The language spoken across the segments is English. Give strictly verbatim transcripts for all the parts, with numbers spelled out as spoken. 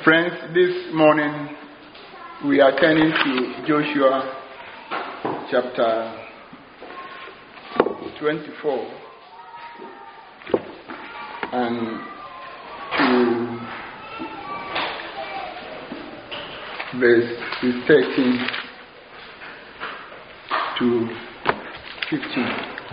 Friends, this morning we are turning to Joshua chapter twenty-four and to verse thirteen to fifteen.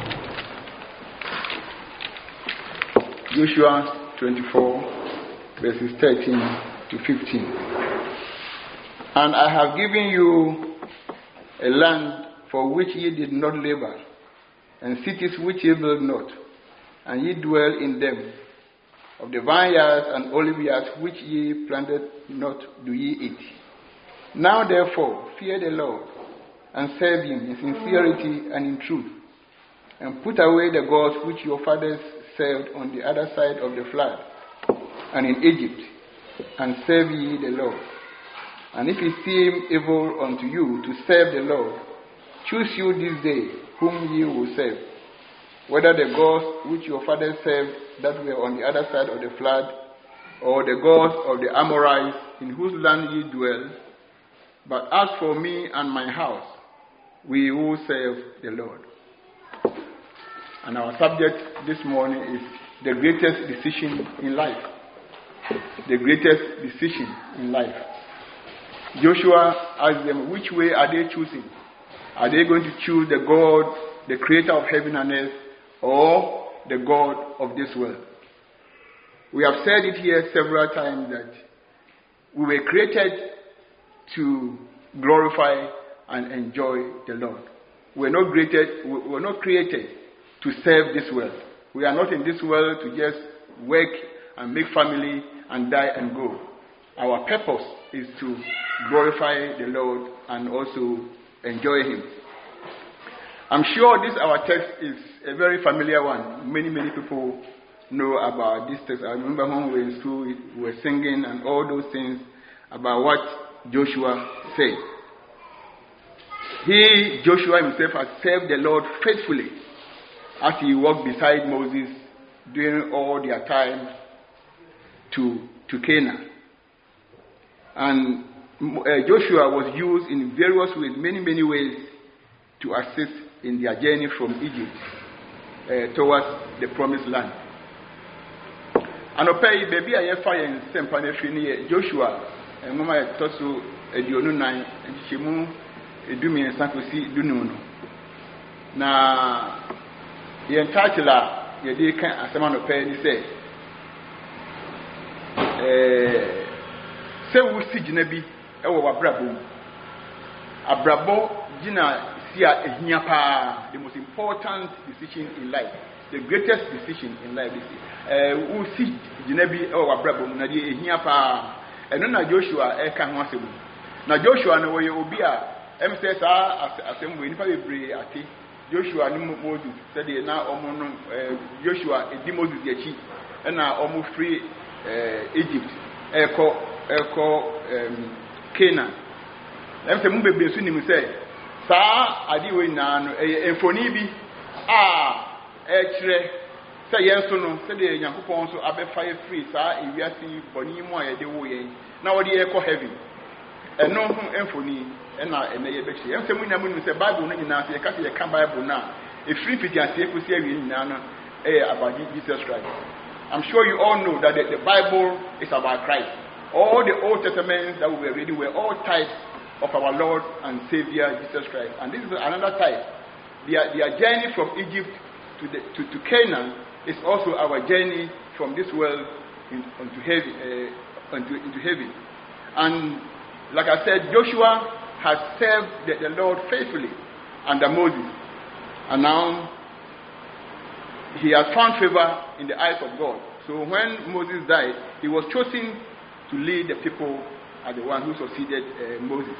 Joshua twenty-four, verses thirteen to fifteen. And I have given you a land for which ye did not labor, and cities which ye built not, and ye dwell in them. Of the vineyards and oliveyards which ye planted not do ye eat. Now therefore fear the Lord, and serve him in sincerity and in truth, and put away the gods which your fathers served on the other side of the flood, and in Egypt, and serve ye the Lord. And if it seem evil unto you to serve the Lord, choose you this day whom ye will serve, whether the gods which your fathers served that were on the other side of the flood, or the gods of the Amorites in whose land ye dwell. But as for me and my house, we will serve the Lord. And our subject this morning is the greatest decision in life. The greatest decision in life. Joshua asked them, which way are they choosing? Are they going to choose the God, the creator of heaven and earth, or the God of this world? We have said it here several times that we were created to glorify and enjoy the Lord. We were not created, we were not created to serve this world. We are not in this world to just work and make family and die and go. Our purpose is to glorify the Lord and also enjoy him. I'm sure this our text is a very familiar one. Many, many people know about this text. I remember when we were in school, we were singing and all those things about what Joshua said. He, Joshua himself, has served the Lord faithfully as he walked beside Moses during all their time to, to Canaan. And uh, Joshua was used in various ways, many, many ways, to assist in their journey from Egypt uh, towards the promised land. And okay, baby, I have fire in Sempanefini, Joshua, and Mama Tosu, Edionu Nine, and Shimu, Edumi and Sankosi, Dununo. Now, the entitler, the day can as a man of pay, say, say, we see Jinebi, our Brabo. A Brabo, Gina, Sia, Hiapa, the most important decision in life, the greatest decision in life. We see Jinebi, our Brabo, Nadia, Hiapa, and then Joshua, Eka Massibu. Now, Joshua, no way, Obia, M. says, as a way, probably at Joshua ni Moses said na omo Joshua edi Moses ye chi na omo free Egypt eko eko Canaan em se mu bebe su ni mu say sa ade we na no enfoni bi a e kire say yenso no se de Yakobon so abefa ye free sa ewiase boni mu a ye de wo ye na wo de eko heaven eno hu enfoni ena ene ye bechi em se munya mu se Bible no nyina se ye ka se ye ka Bible na e free pitiase e kosi awie nyina no eh about Jesus Christ. I'm sure you all know that the, the Bible is about Christ. All the Old Testaments that we were reading were all types of our Lord and Savior Jesus Christ. And this is another type. Their, their journey from Egypt to, the, to, to Canaan is also our journey from this world in, into heaven, uh, into, into heaven. And like I said, Joshua has served the, the Lord faithfully under Moses. And now he has found favor in the eyes of God. So when Moses died, he was chosen to lead the people as the one who succeeded uh, Moses.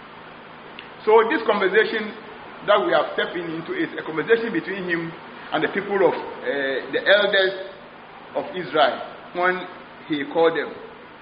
So this conversation that we have stepped into is a conversation between him and the people of uh, the elders of Israel when he called them.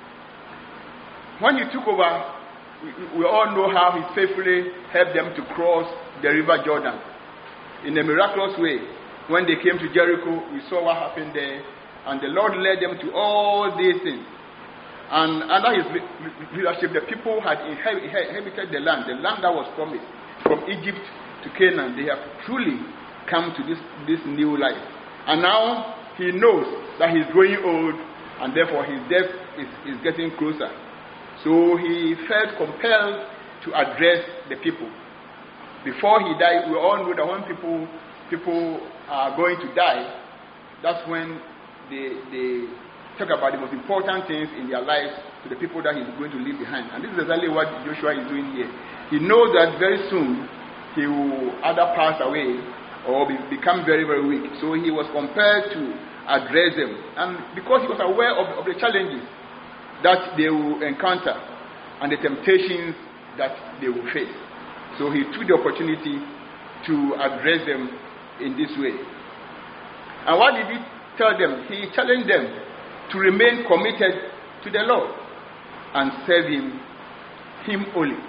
When he took over, we, we all know how he faithfully helped them to cross the river Jordan in a miraculous way. When they came to Jericho, we saw what happened there, and the Lord led them to all these things. And under his leadership, the people had inhabited the land, the land that was promised from Egypt to Canaan. They have truly come to this, this new life. And now he knows that he's growing old, and therefore his death is, is getting closer. So he felt compelled to address the people. Before he died, we all know that when people people are going to die, that's when they they talk about the most important things in their lives to the people that he's going to leave behind. And this is exactly what Joshua is doing here. He knows that very soon he will either pass away or be, become very, very weak. So he was compelled to address them. And because he was aware of, of the challenges that they will encounter and the temptations that they will face. So he took the opportunity to address them in this way. And what did he tell them? He challenged them to remain committed to the Lord and serve him, him only.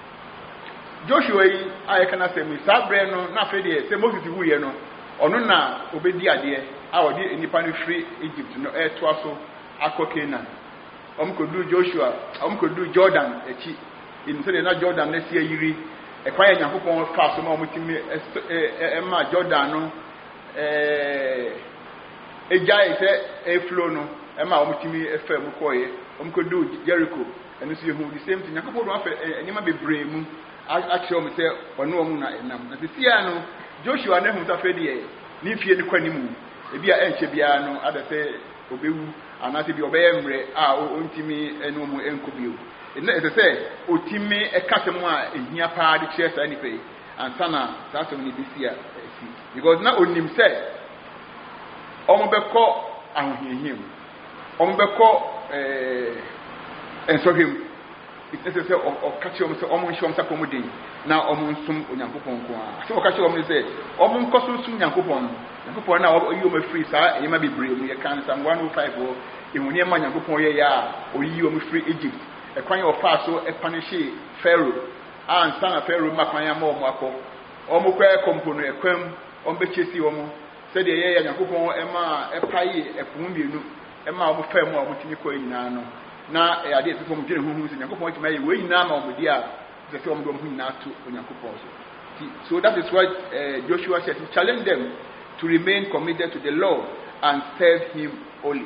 Joshua, I can say, Mister Breno, na fede, say Moses who ye no, ono na obedi ade, a odi nipa no free Egypt no e to aso akọ Canaan. Om ko do Joshua, om ko do Jordan echi. In say na Jordan na sie yiri, e kwa ya Nyankopon fa so ma omutimi e ma Jordan no eh eja ise e flow no e ma omutimi e fa mu koye, om ko do Jericho, eno so yehu the same thing. Nyankopon do afa enima bebre mu actually me say ono omu na enam. Na sia no Joshua na hu ta fe de ni fie ni kwanimu. E bia enche bia no ada say obewu anase bi obeye mre a ontimi enu mu enkobio. Ena ese say otimi e kasem a ehia pa de kire sa ni pe ansa na sa so ni bisia esi. Because na onim say omo beko ahohiehim. Omo beko eh ensohim. It is say o catch you say omo nhom sa komodin na omo nsum onyankopon ko a. So o catch you say omo nkoso nsum nyankopon. Nyankopon na o yi o free sa eyema bebre mu ye kan Psalm one oh five o ehuni ma nyankopon ye ya o yi o free Egypt. E kwan o fa so e punish Pharaoh. And son of Pharaoh ma kwan ya ma omo akọ. Omo kwa e kompono e kwam omo be chesi omo. Say the ye nyankopon e ma e paye e pum mienu e ma omo fa mu a omo timi ko nyina no. Na e ade efo mo dwene huhu se nyankopon ti maye we nyina ma omo dia se se omo do mo nyina to onyankopon so. So that is what uh, Joshua said. He challenged them to remain committed to the Lord and serve him only.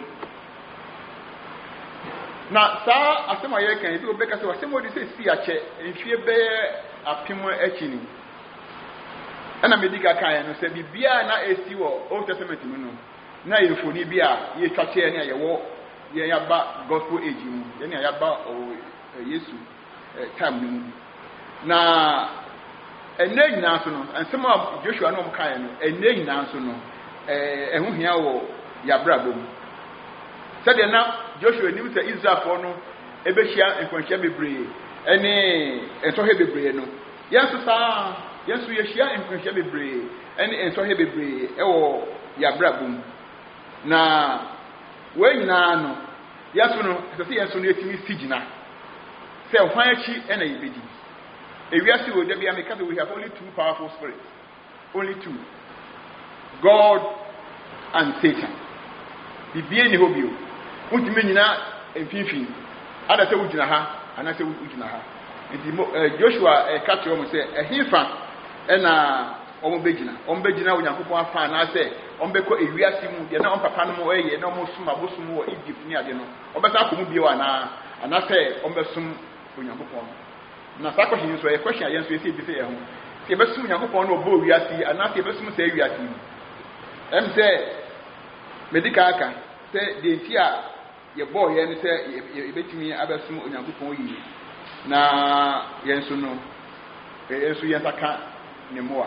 Now, sa asema ye kan ebi obeka se wasema di se si ache enfie be apimo akini. Ana medika kan no se bibia na esi wo Old Testament mu no. Na yefoni bia ye twache ne ye wo ye yaba gospel age mu. Ye ne yaba o Yesu time mu. Na ene nyina so no ansema Joshua no kan no ene nyina so no eh ehu hia wo yabrabom. Sade na Joshua ni say Israel for no ebehia nkwanhia bebree ene ensohe bebree no yenso sa yenso yehia nkwanhia bebree ene ensohe bebree ewo yabrabom na we nyina no yeso no sese yenso no etimi sigina se hwan achi ena yebedi ewiase wo dabia me we have only two powerful spirits, only two, God and Satan. Bibie ni hobio utime nyina emfifin ada se ugina ha ana se ugina ha nti Joshua e ka tro mo se ehifa ena omo begina omo begina onyankopon afa na se omo beko ewiase mu de na on papa no mo eye na omo suma bosum wo Egypt ni ade no obesa komu bie wa na ana se omo besum onyankopon na sa question so e question ayen so e se bi se e ho se besum onyankopon no obo wiase ana se besum se wiase em se medical aka se de ntia ye boy ye ne se ye betimi abesum onyankopon yi na yenso no yenso yentaka ne moa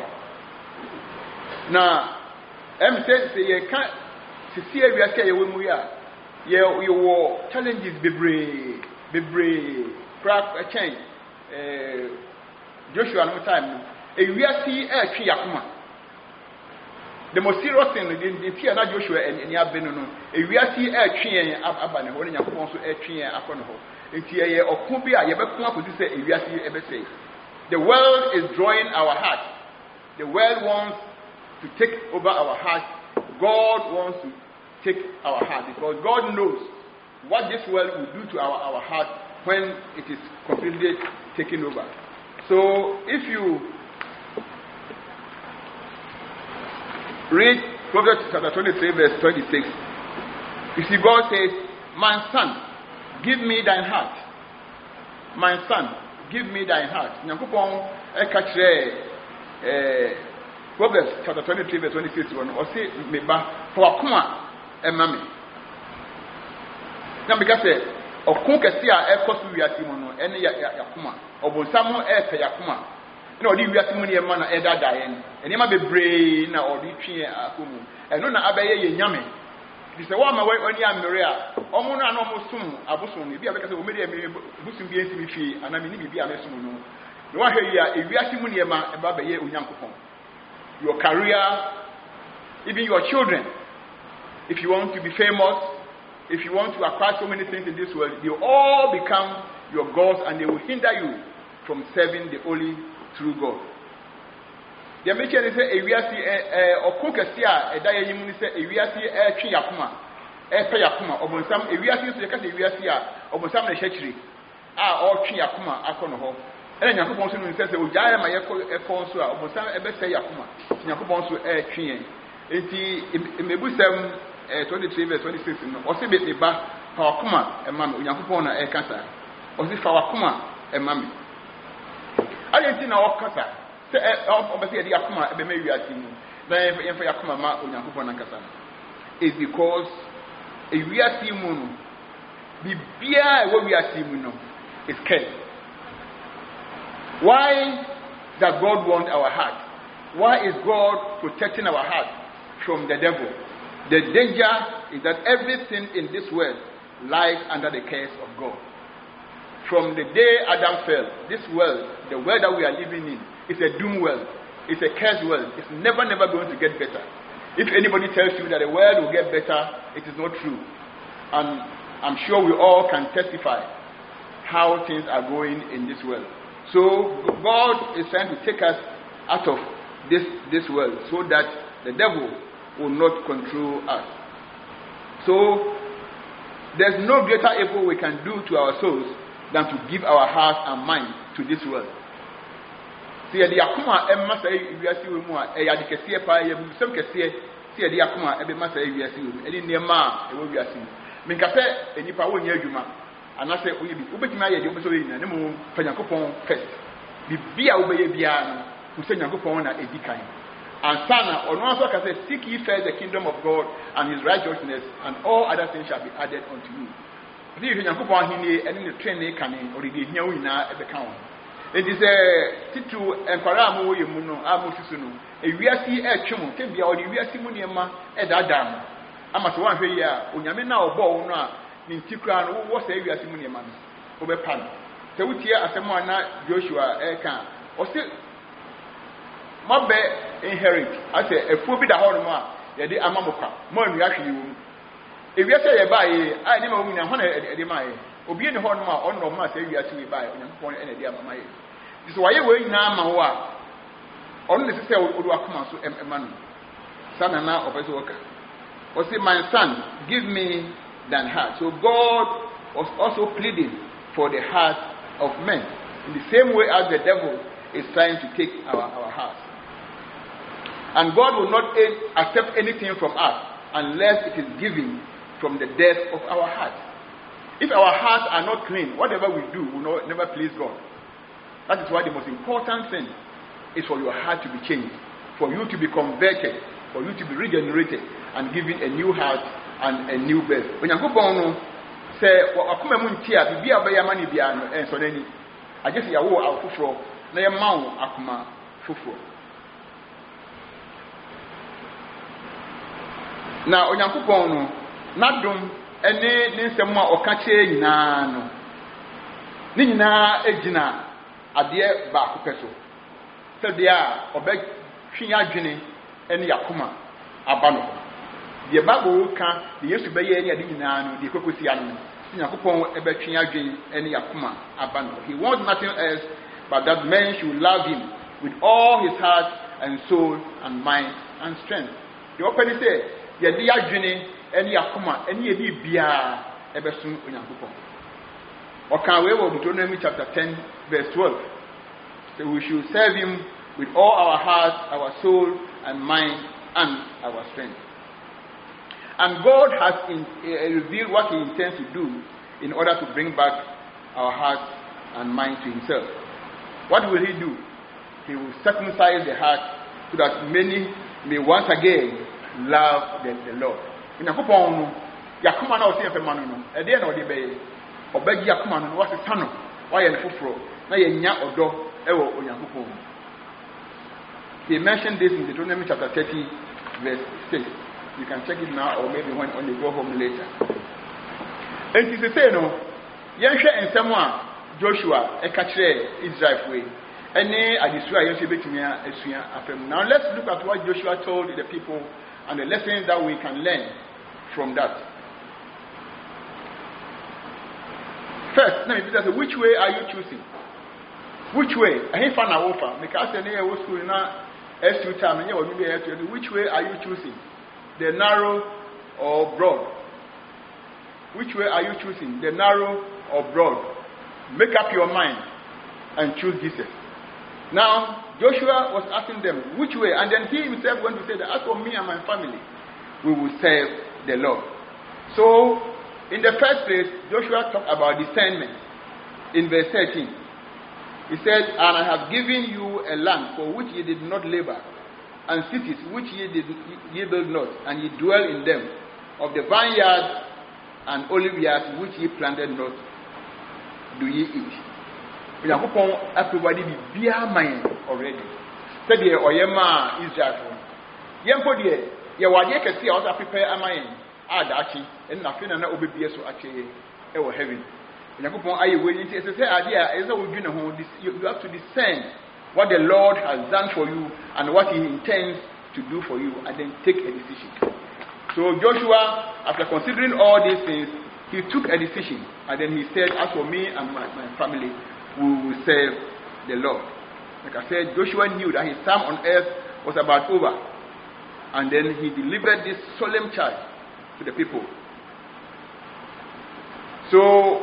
na em se se ye ka sisi awiase ye we mu ya ye ye wo challenges bebre bebre crack a change eh Joshua no time no awiase e twe yakoma. The most serious thing in fear na Joshua and ni abeno no ewiase e twe yen aba ne ho ne Yakobon so e twe yen akọ ne ho enti ye okun bi a ye bekun akodi se ewiase e be say the world is drawing our heart. The world wants to take over our heart. God wants to take our heart because God knows what this world will do to our, our heart when it is completely taken over. So if you read Proverbs chapter twenty-three, verse twenty-six, you see God says, my son, give me thine heart. My son, give me thine heart. Nyankopon e ka kire eh Proverbs chapter twenty-three, verse twenty-six, or say me ba for akoma e ma me. Na because say okun kese a e koso wiase mu no ene ya yakoma obonsam e pe yakoma na odi wiase mu ne ma na e dada yen ene ma bebre na odi twe akomu eno na abaye ye nyame di se wa ma wani amere a omo no anomo sum abosom ne bi abeka se o mede eme busum bi enti mi fi anami ni bi amesum no no wa hwe ya e wiase mu ne ma e ba baye onyankopon. Your career, even your children, if you want to be famous, if you want to acquire so many things in this world, they will all become your gods and they will hinder you from serving the only true God. The mention is a wiasi or kunkasia, a diamond is a wiasi a tree yakuma, a pay yakuma, or some a wiasi to the cat a wiasia, or some a shetri, ah, or tree yakuma, akono. And Yakubon says, Ujaya, my echo, or some a best yakuma, Yakubon a tree. It may be seven. twenty-three verse twenty-six or say be ba for kuma e mami Onyankopon na e kasa o si fa kuma e mami ayentin na o kasa se o be se e yakuma e be me wiati mu na e fa yakuma ma Onyankopon na kasa is because e wiati mu no bibia e wo wiati mu no is care. Why does God want our heart? Why is God protecting our heart from the devil? The danger is that everything in this world lies under the curse of God. From the day Adam fell, this world, the world that we are living in, is a doom world. It's a cursed world. It's never, never going to get better. If anybody tells you that the world will get better, it is not true. And I'm sure we all can testify how things are going in this world. So God is trying to take us out of this, this world so that the devil will not control us. So there's no greater evil we can do to our souls than to give our heart and mind to this world. See the akuma emma say wiase we mu a e ya de kese pa ya bu sem kese see the akuma e be ma say wiase we eni nema e wo wiase me nka se enipa wo nya adwuma ana se oye bi obetima ya de obeso yi na ne mu Yakopon first bibia wo be ye bia no wo se Yakopon na edikan. And Sana, or no one can say, seek ye first the kingdom of God and his righteousness, and all other things shall be added unto you. If you can put on here and in the train they can or the here we now at the count. It is a titu and Paramo Yamuno, Amosisuno, a Viasi air chum, can be all the Viasi Muniama at Adam. I must one here, Unyamina or Bona, in Tikran, who was a Viasi Muniaman, over Pan. So we hear as a man, Joshua Aircan, or still. Mabe inherit as a fobi da hono ma ye de amamoka ma nua hwe wu e wiase ye bae ai ne ma wu nya hono e de mae obi ne hono ma onno ma se wiase we bae Onyankopon ene de amama ye this why we nyina ma wo a onno ne se odu akoma so ema no sana na opeso woka o say my son give me than heart. So God was also pleading for the heart of men in the same way as the devil is trying to take our, our hearts. And God will not accept anything from us unless it is given from the depth of our heart. If our hearts are not clean, whatever we do will not, never please God. That is why the most important thing is for your heart to be changed, for you to be converted, for you to be regenerated and given a new heart and a new birth. When you go on, say, "Akuma muntia bibi abaya mani biano and so then I just ya wo afufro na ya mawo akuma fufro." Na Onyankopon no nadom ene ne nsem a oka kye nyina no ni nyina egina ade ba akopeso se de a obetwe adwene ene yakoma aba no de ba go ka de Yesu be ye ne ade nyina no de kokosi anu Onyankopon ebetwe adwene ene yakoma aba no. He wants nothing else but that men should love him with all his heart and soul and mind and strength. The open say ye di adwene ene yakoma ene ye bi bia ebesun onyankopon. Okan we wo Deuteronomy chapter ten verse twelve. So we should serve him with all our heart, our soul, and mind, and our strength. And God has in, uh, revealed what he intends to do in order to bring back our hearts and mind to himself. What will he do? He will circumcise the heart so that many may once again love the, the Lord. Onyankopon yakoma na osi efema no no e de na odi be obagi yakoma no wase sano wa ye foforo na ye nya odo ewo Onyankopon. He mentioned this in Deuteronomy chapter thirty verse six. You can check it now or maybe when, when you go home later. And he say no yenhwe ensem a Joshua e ka kire Israel way. Any adisua yenhwe betumi asua afem. Now let's look at what Joshua told the people and the lessons that we can learn from that. First, let me say, which way are you choosing? Which way? I find a offer. Because I say, "What school now? S two time, and you will be here to which way are you choosing? The narrow or broad? Which way are you choosing? The narrow or broad? Make up your mind and choose Jesus." Now, Joshua was asking them which way, and then he himself went to say that as for me and my family, we will serve the Lord. So, in the first place, Joshua talked about discernment in verse thirteen. He said, "And I have given you a land for which ye did not labor, and cities which ye did ye build not, and ye dwell in them, of the vineyards and olive yards which ye planted not, do ye eat." Onyankopon everybody be bia man already. Said the oyema Israel. Yempo de ye wade kese a osa prepare amayen adachi en na fe na na obebie so ache e wo heaven. Onyankopon aye we nti say say ade a ese wo dwene ho you have to discern what the Lord has done for you and what he intends to do for you, and then take a decision. So Joshua, after considering all these things, he took a decision, and then he said, "As for me and my, my family, we will serve the Lord." Like I said, Joshua knew that his time on earth was about over, and then he delivered this solemn charge to the people. So,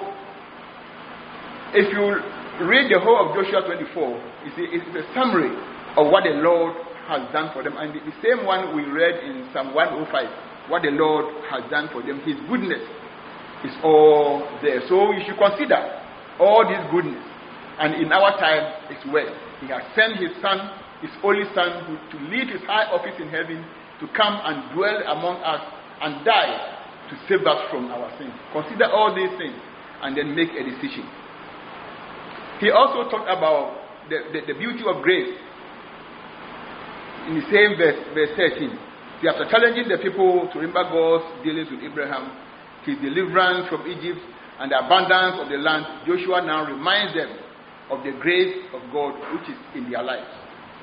if you read the whole of Joshua twenty-four, you see it's a summary of what the Lord has done for them, and the, the same one we read in Psalm one oh five, what the Lord has done for them. His goodness is all there. So you should consider all this goodness. And in our time, it's well. He has sent his son, his only son, who, to lead his high office in heaven, to come and dwell among us and die to save us from our sins. Consider all these things and then make a decision. He also talked about the, the, the beauty of grace in the same verse, verse thirteen. See, after challenging the people to remember God's dealings with Abraham, his deliverance from Egypt, and the abundance of the land, Joshua now reminds them of the grace of God which is in their lives.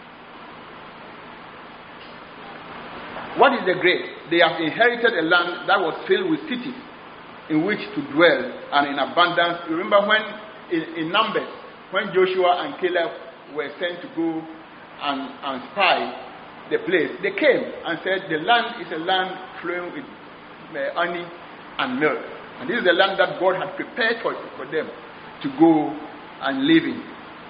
What is the grace? They have inherited a land that was filled with cities in which to dwell and in abundance. You remember when in, in Numbers, when Joshua and Caleb were sent to go and, and spy the place, they came and said the land is a land flowing with uh, honey and milk. And this is the land that God had prepared for, for them to go and live in.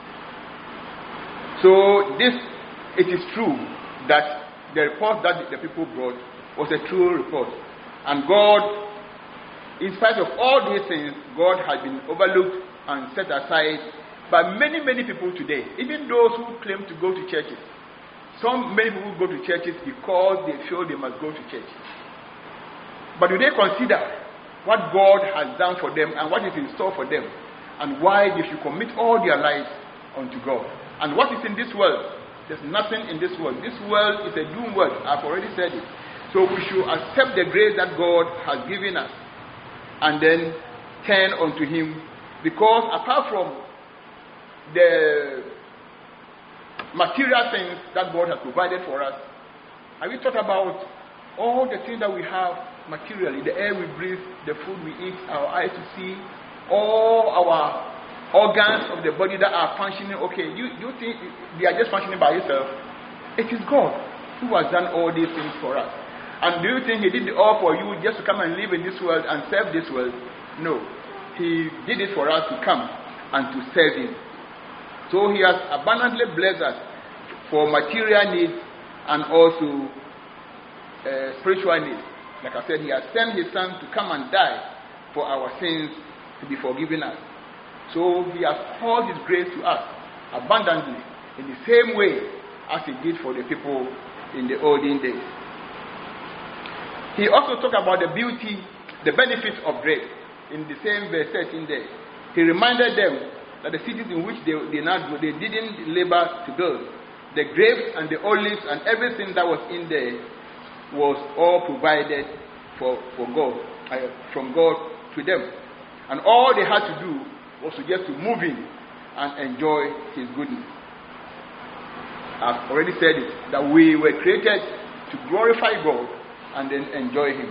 So this, it is true that the report that the people brought was a true report. And God, in spite of all these things, God has been overlooked and set aside by many, many people today. Even those who claim to go to churches. Some many people go to churches because they feel they must go to church. But do they consider what God has done for them and what is in store for them, and why they should commit all their lives unto God? And what is in this world? There's nothing in this world. This world is a doomed world. I've already said it. So we should accept the grace that God has given us and then turn unto Him, because apart from the material things that God has provided for us, have we thought about all the things that we have materially? The air we breathe, the food we eat, our eyes to see, all our organs of the body that are functioning. Okay, you, you think they are just functioning by itself? It is God who has done all these things for us. And do you think He did it all for you just to come and live in this world and serve this world? No. He did it for us to come and to serve him. So he has abundantly blessed us for material needs and also uh, spiritual needs. Like I said, he has sent his son to come and die for our sins to be forgiven us. So he has poured his grace to us abundantly in the same way as he did for the people in the olden days. He also talked about the beauty, the benefits of grace. In the same verse thirteen there, he reminded them that the cities in which they, they, not, they didn't labor to build, the grapes and the olives and everything that was in there was all provided for, for God, uh, from God to them. And all they had to do was to just to move in and enjoy his goodness. I've already said it, that we were created to glorify God and then enjoy him.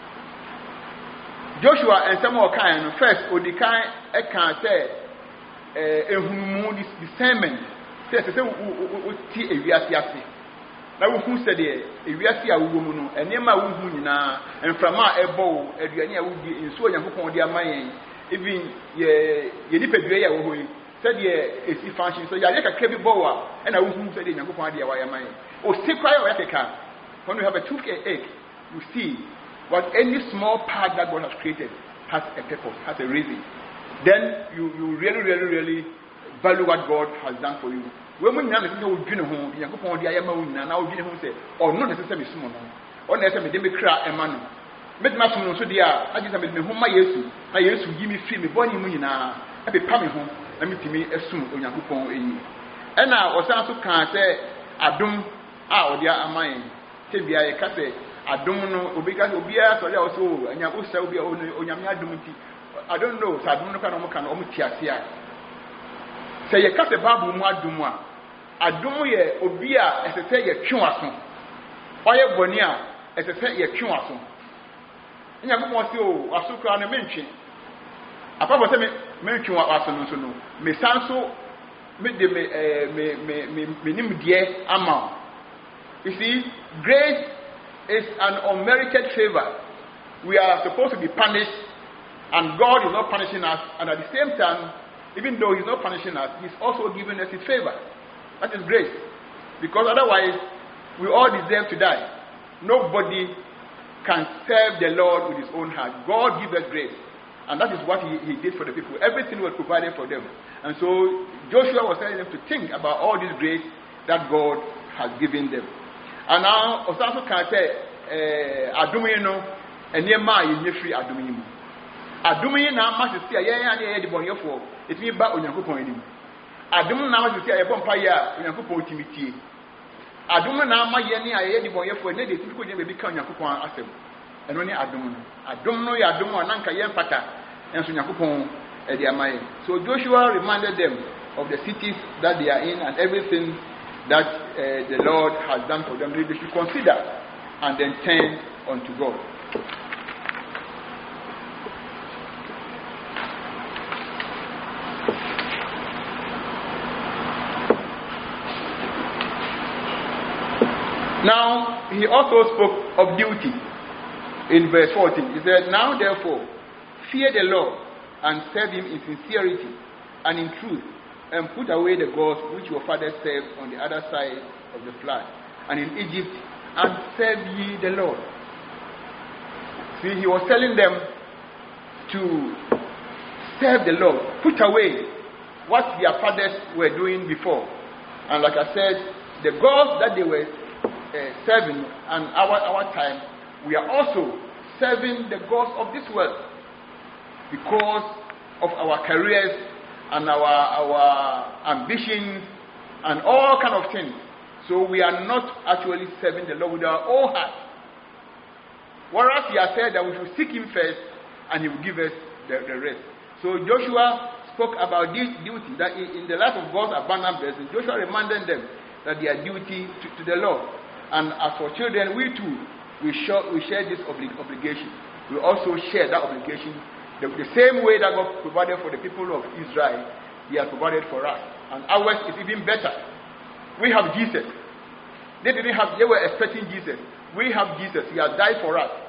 Joshua and Samuel kind first Odikai Ekan said ehunumu discernment say say oti ewiase ase na wo hu said e ewiase a wo mu no enema wo hu nyina enframa ebo aduane a wo di nso Onyankopɔn di aman even ye ye nipadua ya wo ho yi said ye esi function so ya ye kakra bi bo wa na wo hu said Onyankopɔn adi ya wa ya man o sekwa ya keka when we have a toothache you see. But any small part that God has created has a purpose, has a reason. Then you, you really, really, really value what God has done for you. When we know that we do not home, you go on the Ayama now we say, or not necessarily small, or necessarily they may cry a man. Met my son so dear, I just made me home my yesu, my yesu give me free me born in now, I be coming home, let me to me as soon on Yakupon in. And now, or also can say, Adum, ah, or dear Amain, Tibia, a cafe. I don't know, Obiga, Obia, so also, and Yabusa, Obia, Onyamia Dumiti. I don't know, so I don't know kind of can Omutia. Say, you cut a babu Madumwa. I don't know, Obia, as I say, a Chuason. Oya Bonia, as I say, a Chuason. In Yabumo, Asuka and a mention. A papa say, mention what Asan, me Sanso, me me me me dear amount. You see, grace is an unmerited favor. We are supposed to be punished, and God is not punishing us, and at the same time, even though he's not punishing us, he's also giving us his favor. That is grace. Because otherwise, we all deserve to die. Nobody can serve the Lord with his own heart. God gives us grace. And that is what he, he did for the people. Everything was provided for them. And so Joshua was telling them to think about all this grace that God has given them. And now, also can say, Adumino, and near my free Adumino. Adumino now must see a year and the bonnet for it means back on your coupon. Adum now to see a vampire in a coupon timidity. Adum now my yenny, I had the bonnet for a lady to become your coupon as them. And only Adum. Adum no Adum and Nanka Yempata and Sunyakupon at their mind. So Joshua reminded them of the cities that they are in and everything that uh, the Lord has done for them. They should consider and then turn unto God. Now, he also spoke of duty in verse fourteen. He said, now therefore, fear the Lord and serve him in sincerity and in truth, and put away the gods which your fathers served on the other side of the flood, and in Egypt, and serve ye the Lord. See, he was telling them to serve the Lord, put away what their fathers were doing before. And like I said, the gods that they were uh, serving and our, our time, we are also serving the gods of this world because of our careers and our our ambitions and all kind of things. So we are not actually serving the Lord with our own heart. Whereas he has said that we should seek him first and he will give us the, the rest. So Joshua spoke about this duty, that in the life of God's abundant blessings, Joshua reminded them that their duty to, to the Lord. And as for children, we too, we share, we share this oblig- obligation. We also share that obligation The, the same way that God provided for the people of Israel, he has provided for us. And ours is even better. We have Jesus. They didn't have, they were expecting Jesus. We have Jesus. He has died for us.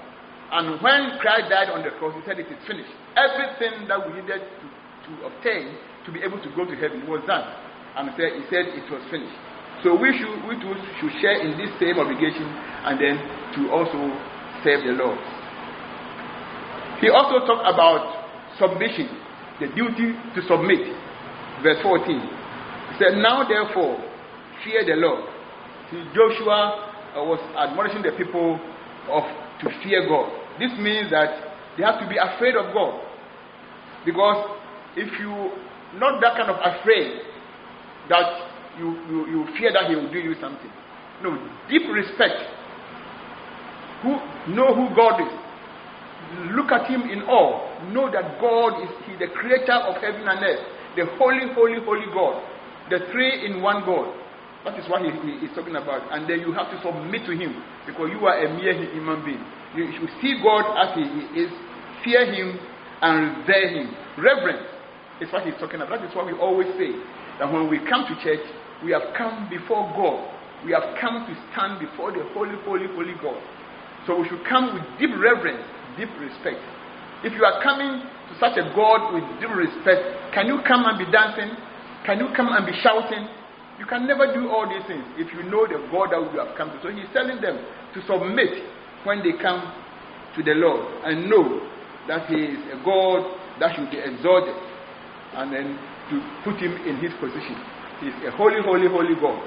And when Christ died on the cross, he said it is finished. Everything that we needed to, to obtain to be able to go to heaven was done. And he said, he said it was finished. So we should we too should share in this same obligation, and then to also serve the Lord. He also talked about submission, the duty to submit. Verse fourteen. He said, now therefore, fear the Lord. See, Joshua uh, was admonishing the people of to fear God. This means that they have to be afraid of God. Because if you not that kind of afraid that you, you, you fear that he will do you something. No, deep respect. Who know who God is. Look at him in awe. Know that God is he, the creator of heaven and earth. The holy, holy, holy God. The three in one God. That is what he, he is talking about. And then you have to submit to him. Because you are a mere human being. You should see God as he is. Fear him and revere him. Reverence is what he's talking about. That is what we always say. That when we come to church, we have come before God. We have come to stand before the holy, holy, holy God. So we should come with deep reverence, deep respect. If you are coming to such a God with deep respect, can you come and be dancing? Can you come and be shouting? You can never do all these things if you know the God that you have come to. So he's telling them to submit when they come to the Lord and know that he is a God that should be exalted, and then to put him in his position. He's a holy, holy, holy God.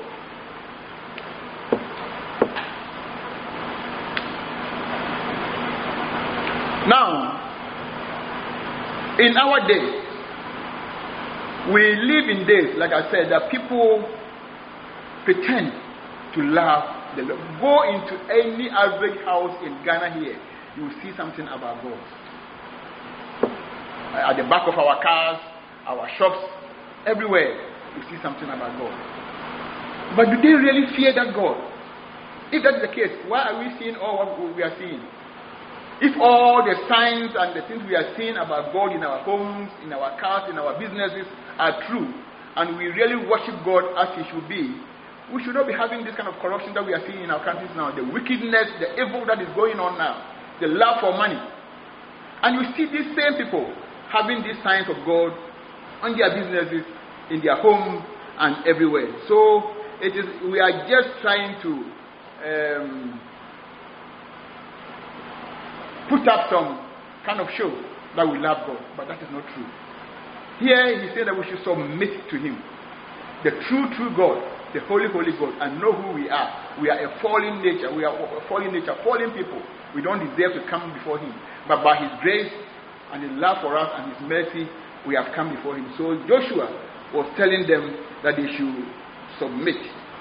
Now, in our days, we live in days, like I said, that people pretend to love the Lord. Go into any average house in Ghana here, you will see something about God. At the back of our cars, our shops, everywhere, you see something about God. But do they really fear that God? If that is the case, why are we seeing all what we are seeing? If all the signs and the things we are seeing about God in our homes, in our cars, in our businesses are true, and we really worship God as he should be, we should not be having this kind of corruption that we are seeing in our countries now, the wickedness, the evil that is going on now, the love for money. And you see these same people having these signs of God on their businesses, in their homes, and everywhere. So it is. We are just trying to um, put up some kind of show that we love God, but that is not true. Here he said that we should submit to him, the true, true God, the holy, holy God, and know who we are. We are a fallen nature. We are a fallen nature, fallen people. We don't deserve to come before him, but by his grace and his love for us and his mercy, we have come before him. So Joshua was telling them that they should submit,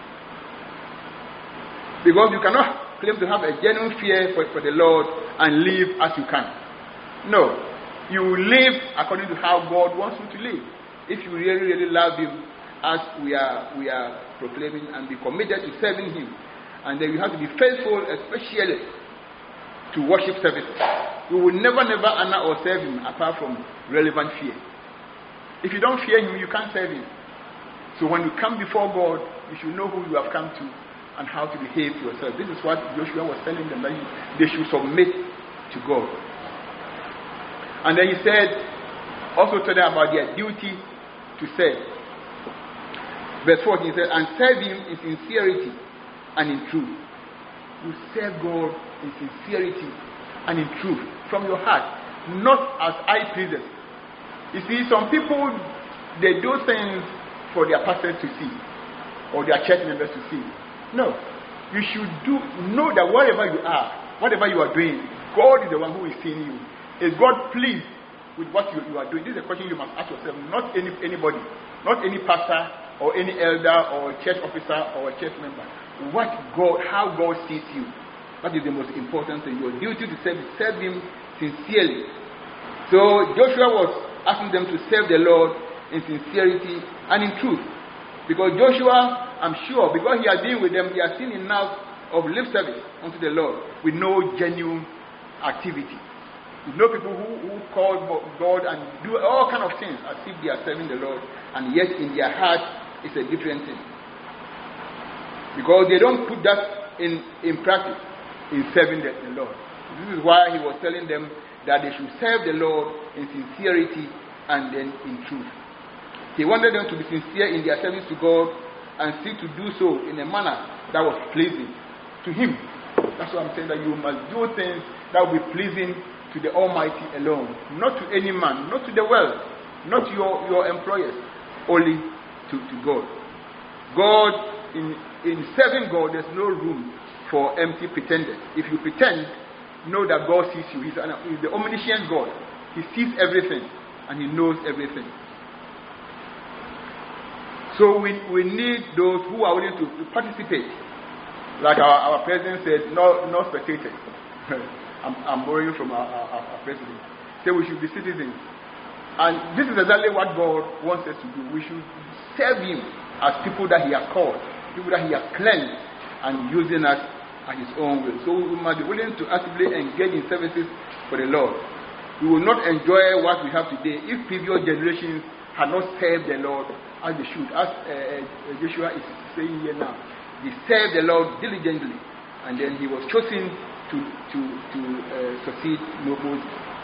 because you cannot claim to have a genuine fear for, for the Lord and live as you can. No, you live according to how God wants you to live. If you really, really love him, as we are we are proclaiming, and be committed to serving him, and then you have to be faithful, especially to worship services. You will never, never honor or serve him apart from relevant fear. If you don't fear him, you can't serve him. So when you come before God, you should know who you have come to and how to behave yourself. This is what Joshua was telling them, that they should submit to God. And then he said, also told them about their duty to serve. Verse fourteen, he said, and serve him in sincerity and in truth. You serve God in sincerity and in truth, from your heart, not as eye pleasers. You see, some people, they do things for their pastors to see, or their church members to see. No, you should do know that wherever you are, whatever you are doing, God is the one who is seeing you. Is God pleased with what you, you are doing? This is a question you must ask yourself. Not any anybody, not any pastor or any elder or church officer or a church member. What God, how God sees you. That is the most important thing. Your duty to serve, serve him sincerely. So Joshua was asking them to serve the Lord in sincerity and in truth. Because Joshua, I'm sure, because he has been with them, he has seen enough of lip service unto the Lord with no genuine activity. You know people who, who call God and do all kind of things as if they are serving the Lord, and yet in their heart it's a different thing. Because they don't put that in, in practice in serving the, the Lord. This is why he was telling them that they should serve the Lord in sincerity and then in truth. He wanted them to be sincere in their service to God and seek to do so in a manner that was pleasing to Him. That's why I'm saying that you must do things that will be pleasing to the Almighty alone, not to any man, not to the world, not to your, your employers, only to, to God. God, in, in serving God, there's no room for empty pretenders. If you pretend, know that God sees you. He's, an, he's the omniscient God. He sees everything and He knows everything. So we, we need those who are willing to, to participate. Like our, our president said, no, no spectators. I'm, I'm borrowing from our, our, our president. Say we should be citizens. And this is exactly what God wants us to do. We should serve Him as people that He has called, people that He has cleansed, and using us at His own will. So we must be willing to actively engage in services for the Lord. We will not enjoy what we have today if previous generations had not served the Lord as they should. As uh, Joshua is saying here now, they served the Lord diligently, and then he was chosen to to to uh, succeed Moses.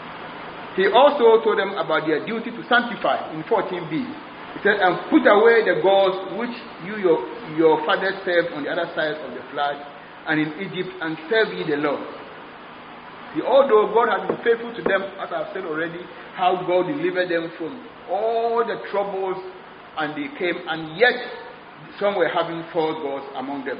He also told them about their duty to sanctify in fourteen b. He said, "And put away the gods which you your your fathers served on the other side of the flood and in Egypt, and serve ye the Lord." See, although God had been faithful to them, as I've said already, how God delivered them from all the troubles, and they came, and yet some were having false gods among them.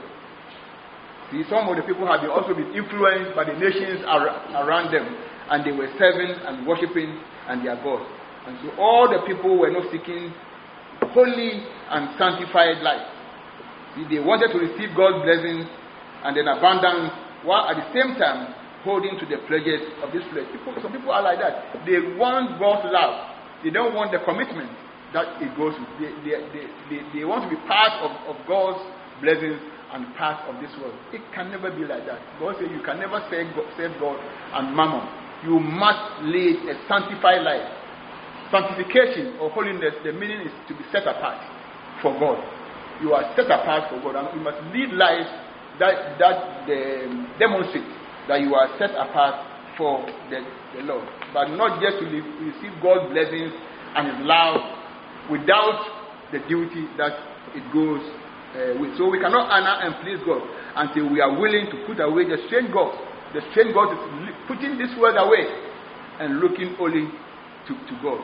See, some of the people had also been influenced by the nations ar- around them, and they were serving and worshipping and their gods. And so all the people were not seeking holy and sanctified life. See, they wanted to receive God's blessings and then abundance, while at the same time holding to the pleasures of this flesh. People, some people are like that. They want God's love. They don't want the commitment that it goes with. They, they, they, they, they want to be part of, of God's blessings and part of this world. It can never be like that. God says you can never serve God, serve God and mammon. You must lead a sanctified life. Sanctification or holiness, the meaning is to be set apart for God. You are set apart for God, and you must lead life that that um, demonstrates that you are set apart for the, the Lord, but not just to live, receive God's blessings and His love without the duty that it goes uh, with. So we cannot honor and please God until we are willing to put away the strange gods. The strange God is putting this world away and looking only to, to God.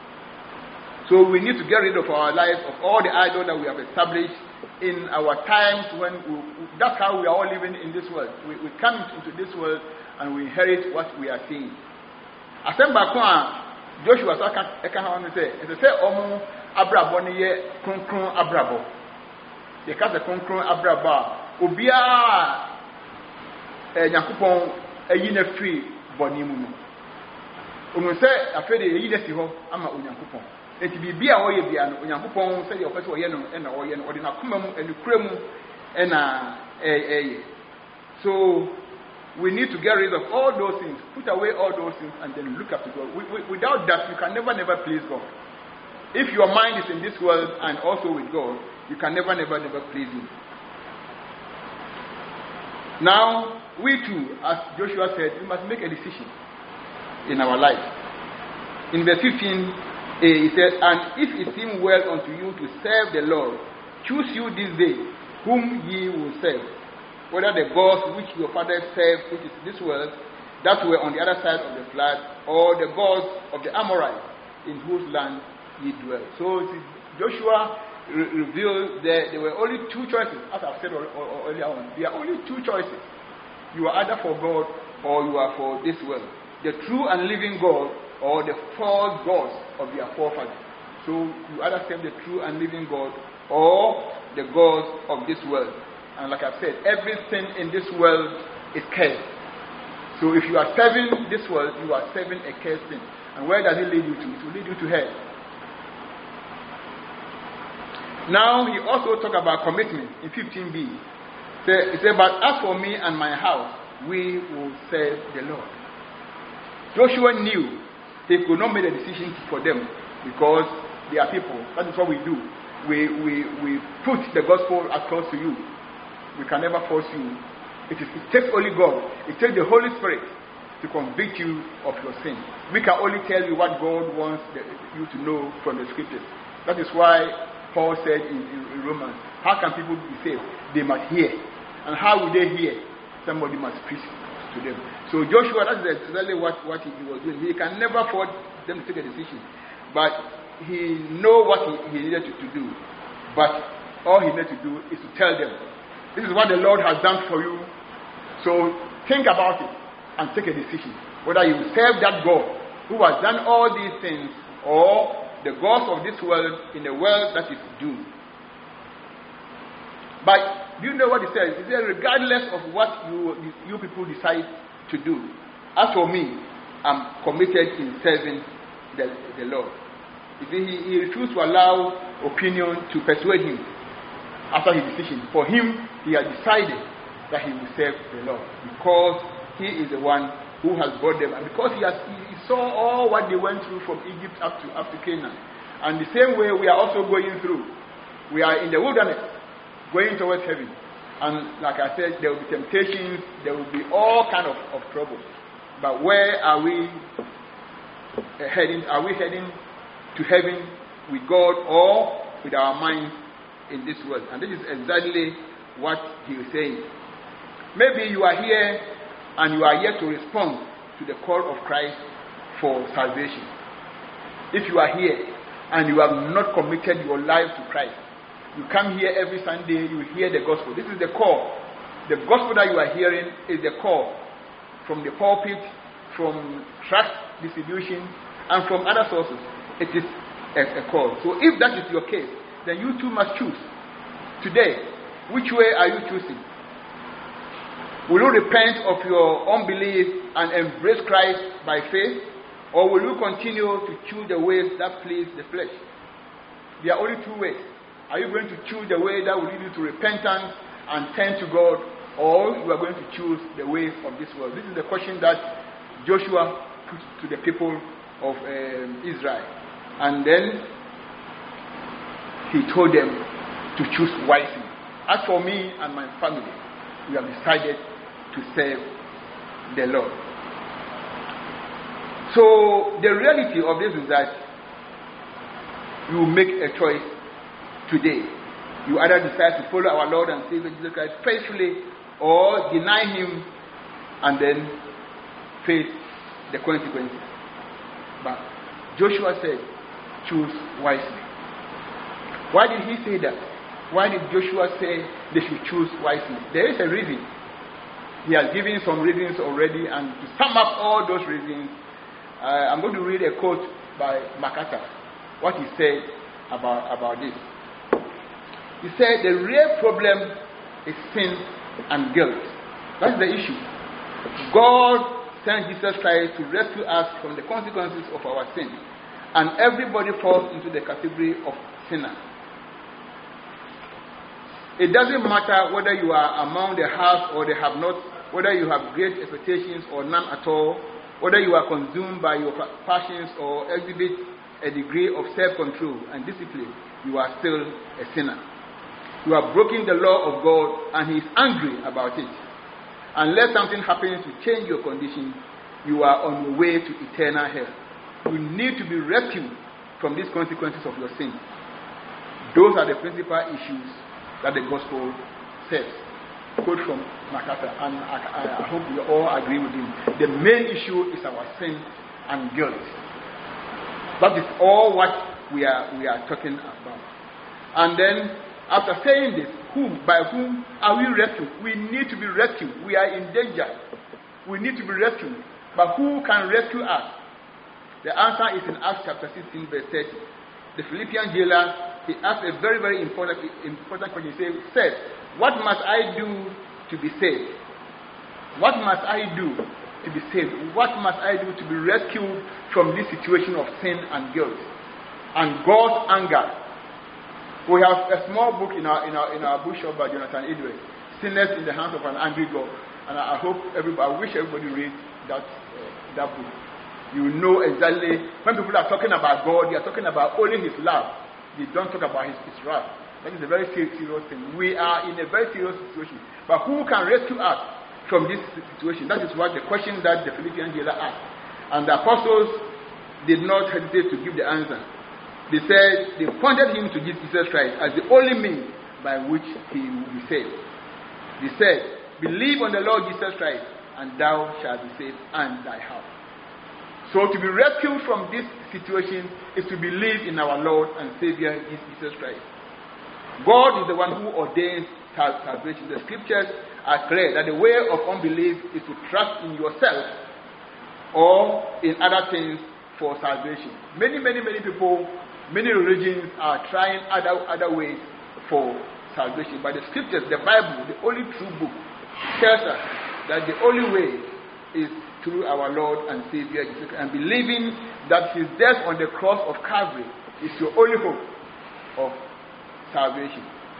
So we need to get rid of our lives, of all the idols that we have established in our times when we, that's how we are all living in this world. We, we come into this world and we inherit what we are seeing. Asemba kwa Joshua saka eka ha won say e say omo abrabo ne ye kronkron abrabo. Ye ka se kronkron abrabo obia eh Yakobon ayi na free boni mu no. Omo say afede ayi na si ho ama Onyankopon. Enti bibia wo ye bia no Onyankopon say de opese wo ye no e na wo ye no odi na koma mu enukura mu e na eh eh. So we need to get rid of all those things, put away all those things, and then look up to God. We, we, without that, you can never, never please God. If your mind is in this world and also with God, you can never, never, never please Him. Now, we too, as Joshua said, we must make a decision in our life. In verse fifteen, he said, "And if it seem well unto you to serve the Lord, choose you this day whom ye will serve, whether the gods which your fathers served, which is this world, that were on the other side of the flood, or the gods of the Amorites, in whose land ye dwell." So Joshua re- revealed that there were only two choices, as I've said earlier on. There are only two choices. You are either for God or you are for this world. The true and living God or the false gods of their forefathers. So you either serve the true and living God or the gods of this world. And like I said, everything in this world is cursed. So if you are serving this world, you are serving a cursed thing. And where does it lead you to? It will lead you to hell. Now he also talked about commitment in fifteen b. He said, "But as for me and my house, we will serve the Lord." Joshua knew he could not make a decision for them because they are people. That is what we do. We, we, we put the gospel across to you. We can never force you. It, is, it takes only God. It takes the Holy Spirit to convict you of your sin. We can only tell you what God wants the, you to know from the scriptures. That is why Paul said in, in, in Romans, how can people be saved? They must hear. And how will they hear? Somebody must preach to them. So Joshua, that's exactly what, what he, he was doing. He can never force them to take a decision. But he know what he, he needed to, to do. But all he needed to do is to tell them, this is what the Lord has done for you. So think about it and take a decision. Whether you serve that God who has done all these things, or the gods of this world in a world that is doomed. But do you know what he says? He says, regardless of what you, you, you people decide to do, as for me, I'm committed in serving the, the Lord. You see, he, he refused to allow opinion to persuade him after his decision. For him, he had decided that he will serve the Lord because he is the one who has brought them, and because he has he saw all what they went through from Egypt up to up to Canaan. And the same way we are also going through. We are in the wilderness, going towards heaven. And like I said, there will be temptations, there will be all kind of, of trouble. But where are we heading? Are we heading to heaven with God or with our minds in this world? And this is exactly what he is saying. Maybe you are here and you are yet to respond to the call of Christ for salvation. If you are here and you have not committed your life to Christ, you come here every Sunday, you hear the gospel. This is the call. The gospel that you are hearing is the call from the pulpit, from tract distribution, and from other sources. It is a, a call. So if that is your case, then you too must choose. Today, which way are you choosing? Will you repent of your unbelief and embrace Christ by faith? Or will you continue to choose the ways that please the flesh? There are only two ways. Are you going to choose the way that will lead you to repentance and turn to God? Or you are going to choose the way of this world? This is the question that Joshua put to the people of um, Israel. And then he told them to choose wisely. As for me and my family, we have decided to serve the Lord. So the reality of this is that you make a choice today. You either decide to follow our Lord and Savior Jesus Christ faithfully, or deny him and then face the consequences. But Joshua said, choose wisely. Why did he say that? Why did Joshua say they should choose wisely? There is a reason. He has given some reasons already, and to sum up all those reasons, uh, I'm going to read a quote by MacArthur, what he said about, about this. He said, the real problem is sin and guilt. That's the issue. God sent Jesus Christ to rescue us from the consequences of our sin, and everybody falls into the category of sinner. It doesn't matter whether you are among the have or the have not, whether you have great expectations or none at all, whether you are consumed by your passions or exhibit a degree of self-control and discipline, you are still a sinner. You are breaking the law of God, and he is angry about it. Unless something happens to change your condition, you are on your way to eternal hell. You need to be rescued from these consequences of your sin. Those are the principal issues that the gospel says. Quote from MacArthur, and I, I hope we all agree with him. The main issue is our sin and guilt. That is all what we are we are talking about. And then, after saying this, whom, by whom are we rescued? We need to be rescued. We are in danger. We need to be rescued. But who can rescue us? The answer is in Acts chapter sixteen, verse thirty. The Philippian jailer, he asked a very, very important, important question. He said, what must I do to be saved? What must I do to be saved? What must I do to be rescued from this situation of sin and guilt and God's anger? We have a small book in our in our in our bookshop by Jonathan Edwards, Sinners in the Hands of an Angry God, and I hope everybody, I wish everybody reads that uh, that book. You know exactly when people are talking about God, they are talking about only His love. They don't talk about His, his wrath. That is a very serious thing. We are in a very serious situation. But who can rescue us from this situation? That is what the question that the Philippian jailer asked. And the apostles did not hesitate to give the answer. They said, they pointed him to Jesus Christ as the only means by which he will be saved. They said, believe on the Lord Jesus Christ, and thou shalt be saved, and thy house. So to be rescued from this situation is to believe in our Lord and Savior Jesus Christ. God is the one who ordains salvation. The scriptures are clear that the way of unbelief is to trust in yourself or in other things for salvation. Many, many, many people, many religions are trying other, other ways for salvation. But the scriptures, the Bible, the only true book, tells us that the only way is through our Lord and Savior Jesus Christ. And believing that his death on the cross of Calvary is your only hope of salvation.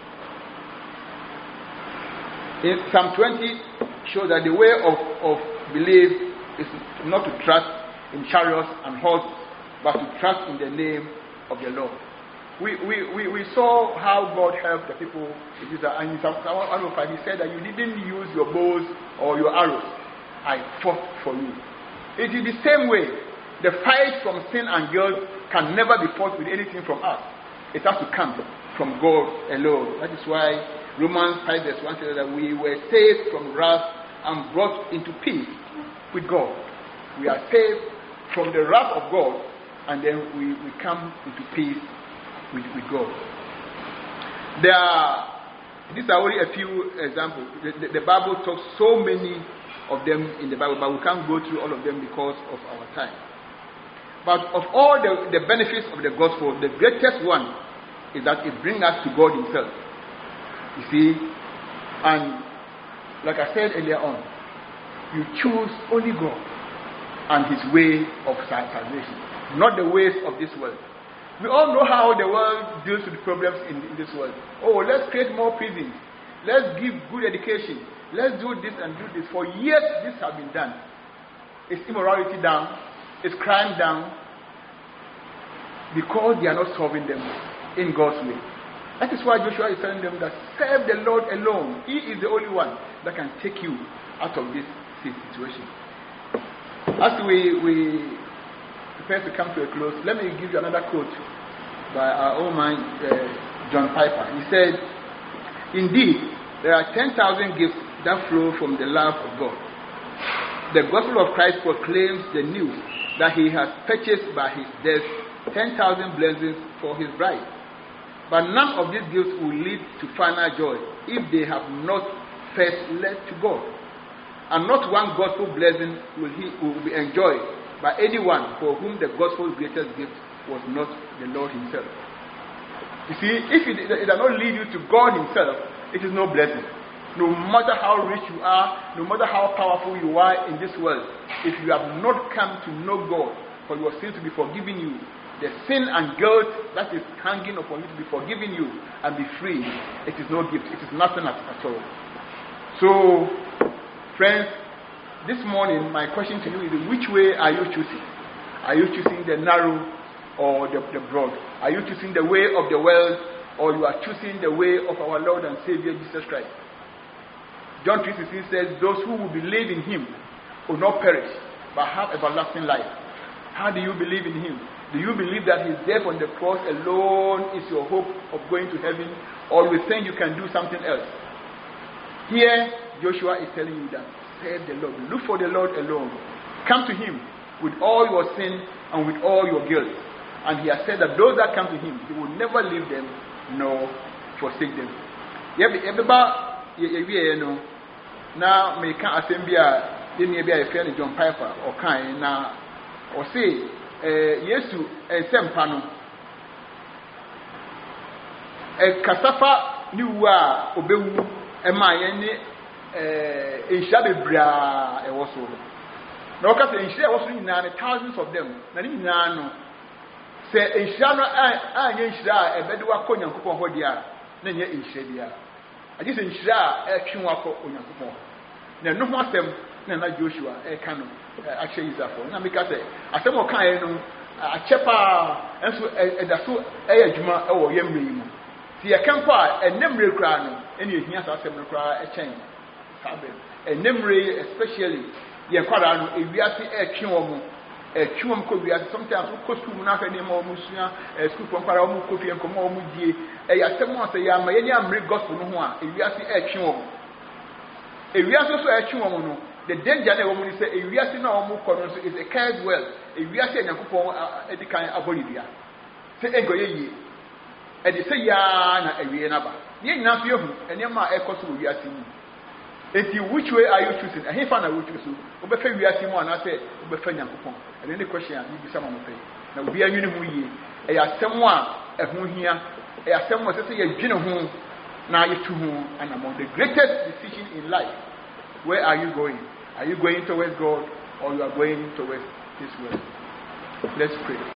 In Psalm twenty shows that the way of, of belief is not to trust in chariots and horses, but to trust in the name of the Lord. We we, we, we saw how God helped the people in Israel. And in Psalm one oh five, he said that you didn't use your bows or your arrows. I fought for you. It is the same way. The fight from sin and guilt can never be fought with anything from us. It has to come from God alone. That is why Romans five verse one says that we were saved from wrath and brought into peace with God. We are saved from the wrath of God, and then we, we come into peace with, with God. There are, these are only a few examples. The, the, the Bible talks so many of them in the Bible, but we can't go through all of them because of our time. But of all the, the benefits of the gospel, the greatest one is that it brings us to God himself. You see, and like I said earlier on, you choose only God and his way of salvation, not the ways of this world. We all know how the world deals with problems in, in this world. Oh, let's create more prisons. Let's give good education. Let's do this and do this. For years, this has been done. Is immorality down? Is crime down? Because they are not solving them in God's way. That is why Joshua is telling them that serve the Lord alone. He is the only one that can take you out of this situation. As we, we prepare to come to a close, let me give you another quote by our own man, uh, John Piper. He said, indeed, there are ten thousand gifts that flow from the love of God. The gospel of Christ proclaims the news that he has purchased by his death ten thousand blessings for his bride. But none of these gifts will lead to final joy if they have not first led to God. And not one gospel blessing will, he, will be enjoyed by anyone for whom the gospel's greatest gift was not the Lord himself. You see, if it, it does not lead you to God himself, it is no blessing. No matter how rich you are, no matter how powerful you are in this world, if you have not come to know God for your sins to be forgiven you, the sin and guilt that is hanging upon you to be forgiven you and be free, it is no gift. It is nothing at, at all. So, friends, this morning my question to you is, which way are you choosing? Are you choosing the narrow or the, the broad? Are you choosing the way of the world, or you are choosing the way of our Lord and Savior Jesus Christ? John three sixteen says, those who will believe in him will not perish, but have everlasting life. How do you believe in him? Do you believe that his death on the cross alone is your hope of going to heaven, or you think you can do something else? Here, Joshua is telling you that, serve the Lord. Look for the Lord alone. Come to him with all your sin and with all your guilt. And he has said that those that come to him, he will never leave them nor forsake them. Now, may can't assembly a nearby a friend John Piper or kind now, or say, yes to a sempano. A casafa new wa obewu a mayenne in Shabibra a was over. No, because in share was in thousands of them. Nanino say in Shana and Yensha a bedua coin and coupon hodia, Nanya in Shadia. I just in Sha a Kinwako on your coupon. Now, no more them, Nana Joshua, a canon, actually is that for. Now, because I said, more kind a chepa, and so a so a juma or yem. See a camper, a number crown, and you hear us a cry a chain. Sabbath. And memory, especially, the Enquadano, if we are a chum, a chum could be sometimes costume, nothing more Musia, a school from Paramu, Kofi and Komomudi, a someone say, I may am gospel no one, if we are a chum. If we are also a chum, the danger woman is if we are seeing our move is a cared well, if we are saying a coupon at the kind of Bolivia. Say, Ego ye, and they say, Yana, and we are Ye not you, and your ma echoes will be asking you. If you which way are you choosing? And he found a which you so, Obefe, we are seeing one, I said, Obefe and Coupon. And then the question, you be someone pay. Now we are union, we are someone at whom here, a someone to say a general home, now you to whom, and among the greatest decision in life. Where are you going? Are you going towards God or you are going towards this world? Let's pray.